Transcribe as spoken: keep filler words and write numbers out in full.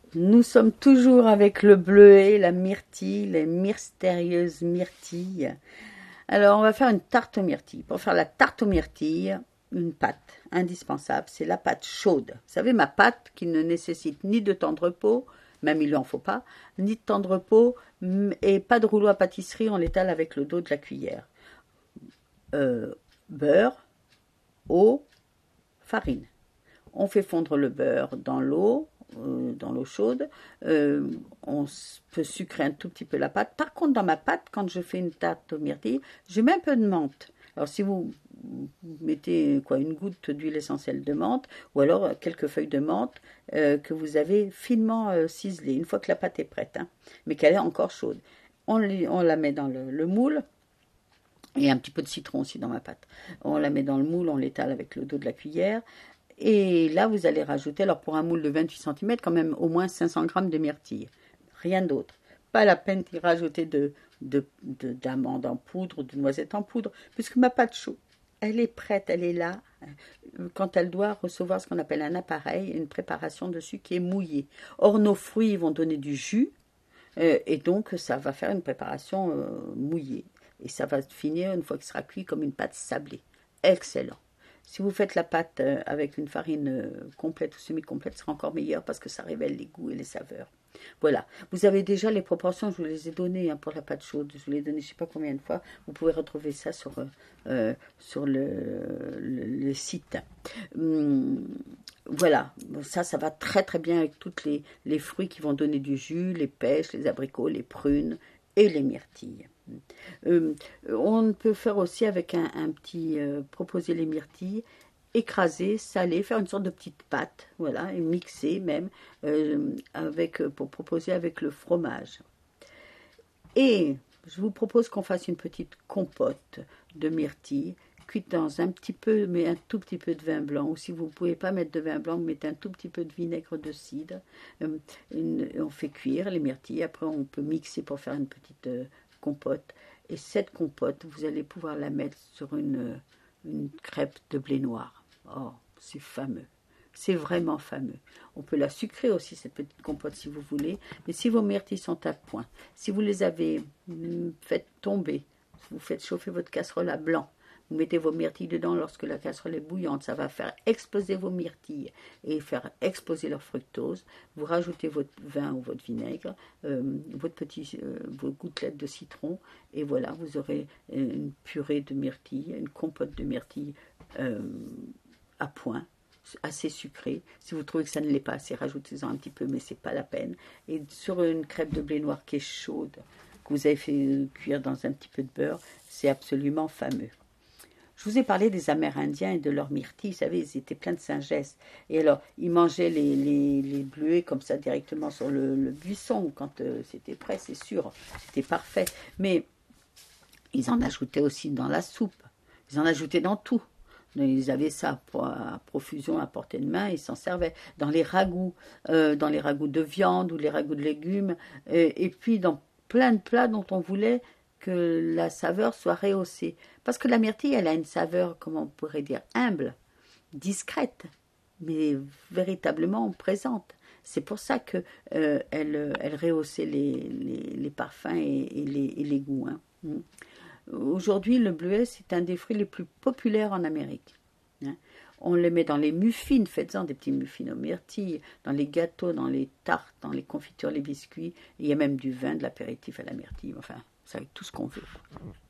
Nous sommes toujours avec le bleuet, la myrtille, les mystérieuses myrtilles. Alors, on va faire une tarte aux myrtilles. Pour faire la tarte aux myrtilles, une pâte indispensable, c'est la pâte chaude. Vous savez, ma pâte qui ne nécessite ni de temps de repos, même il lui en faut pas, ni de temps de repos, et pas de rouleau à pâtisserie, on l'étale avec le dos de la cuillère. Euh, beurre, eau, farine. On fait fondre le beurre dans l'eau, euh, dans l'eau chaude. Euh, on peut sucrer un tout petit peu la pâte. Par contre, dans ma pâte, quand je fais une tarte aux myrtilles, je mets un peu de menthe. Alors, si vous mettez quoi, une goutte d'huile essentielle de menthe, ou alors quelques feuilles de menthe euh, que vous avez finement euh, ciselées, une fois que la pâte est prête, hein, mais qu'elle est encore chaude. On, on la met dans le, le moule. Et un petit peu de citron aussi dans ma pâte. On la met dans le moule, on l'étale avec le dos de la cuillère. Et là, vous allez rajouter, alors pour un moule de vingt-huit centimètres, quand même au moins cinq cents grammes de myrtilles. Rien d'autre. Pas la peine d'y rajouter de, de, de, d'amandes en poudre, de noisettes en poudre, puisque ma pâte chaude, elle est prête, elle est là, quand elle doit recevoir ce qu'on appelle un appareil, une préparation dessus qui est mouillée. Or, nos fruits vont donner du jus, euh, et donc ça va faire une préparation euh, mouillée. Et ça va finir, une fois qu'il sera cuit, comme une pâte sablée. Excellent. Si vous faites la pâte avec une farine complète ou semi-complète, ce sera encore meilleur parce que ça révèle les goûts et les saveurs. Voilà. Vous avez déjà les proportions, je vous les ai données hein, pour la pâte chaude. Je vous les ai données je ne sais pas combien de fois. Vous pouvez retrouver ça sur, euh, sur le, le, le site. Hum, voilà. Ça, ça va très très bien avec tous les, les fruits qui vont donner du jus, les pêches, les abricots, les prunes et les myrtilles. Euh, on peut faire aussi avec un, un petit, euh, proposer les myrtilles, écraser, saler, faire une sorte de petite pâte, voilà, et mixer même, euh, avec, pour proposer avec le fromage. Et je vous propose qu'on fasse une petite compote de myrtilles, cuite dans un petit peu, mais un tout petit peu de vin blanc, ou si vous ne pouvez pas mettre de vin blanc, mettez un tout petit peu de vinaigre de cidre. Euh, une, on fait cuire les myrtilles, après on peut mixer pour faire une petite euh, compote. Et cette compote, vous allez pouvoir la mettre sur une, une crêpe de blé noir. Oh, c'est fameux. C'est vraiment fameux. On peut la sucrer aussi, cette petite compote, si vous voulez. Mais si vos myrtilles sont à point, si vous les avez faites tomber, vous faites chauffer votre casserole à blanc, vous mettez vos myrtilles dedans lorsque la casserole est bouillante, ça va faire exploser vos myrtilles et faire exploser leur fructose. Vous rajoutez votre vin ou votre vinaigre, euh, votre petit, euh, vos gouttelettes de citron, et voilà, vous aurez une purée de myrtilles, une compote de myrtilles euh, à point, assez sucrée. Si vous trouvez que ça ne l'est pas assez, rajoutez-en un petit peu, mais c'est pas la peine. Et sur une crêpe de blé noir qui est chaude, que vous avez fait cuire dans un petit peu de beurre, c'est absolument fameux. Je vous ai parlé des Amérindiens et de leurs myrtilles. Vous savez, ils étaient pleins de sagesse. Et alors, ils mangeaient les, les, les bleuets comme ça directement sur le, le buisson. Quand euh, c'était prêt, c'est sûr, c'était parfait. Mais ils en ajoutaient aussi dans la soupe. Ils en ajoutaient dans tout. Ils avaient ça pour, à profusion à portée de main. Ils s'en servaient dans les ragoûts, euh, dans les ragoûts de viande ou les ragoûts de légumes. Et, et puis dans plein de plats dont on voulait que la saveur soit rehaussée. Parce que la myrtille, elle a une saveur, comment on pourrait dire, humble, discrète, mais véritablement présente. C'est pour ça qu'elle euh, elle, elle rehaussait les, les, les parfums et, et, les, et les goûts. Hein. Aujourd'hui, le bleuet, c'est un des fruits les plus populaires en Amérique. Hein. On le met dans les muffins, faites-en des petits muffins aux myrtilles, dans les gâteaux, dans les tartes, dans les confitures, les biscuits. Il y a même du vin, de l'apéritif à la myrtille, enfin, c'est avec tout ce qu'on veut.